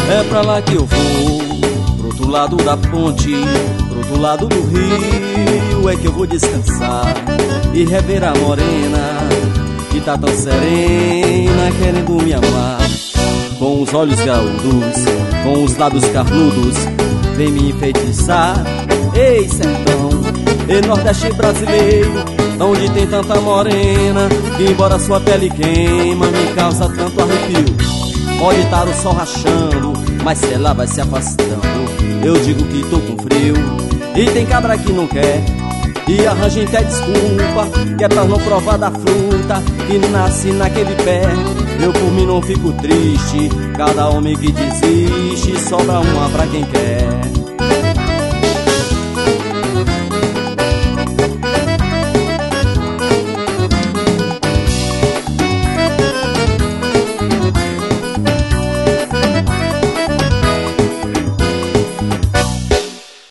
É pra lá que eu vou, pro outro lado da ponte, pro outro lado do rio. É que eu vou descansar e rever a morena que tá tão serena, querendo me amar. Com os olhos graúdos, com os lábios carnudos, vem me enfeitiçar. Ei, sertão, ei, nordeste brasileiro, onde tem tanta morena, que embora sua pele queima, me causa tanto arrepio. Pode estar o sol rachando, mas se ela vai se afastando, eu digo que tô com frio. E tem cabra que não quer e arranja até desculpa, que é pra não provar da fruta que nasce naquele pé. Eu por mim não fico triste, cada homem que desiste, sobra uma pra quem quer.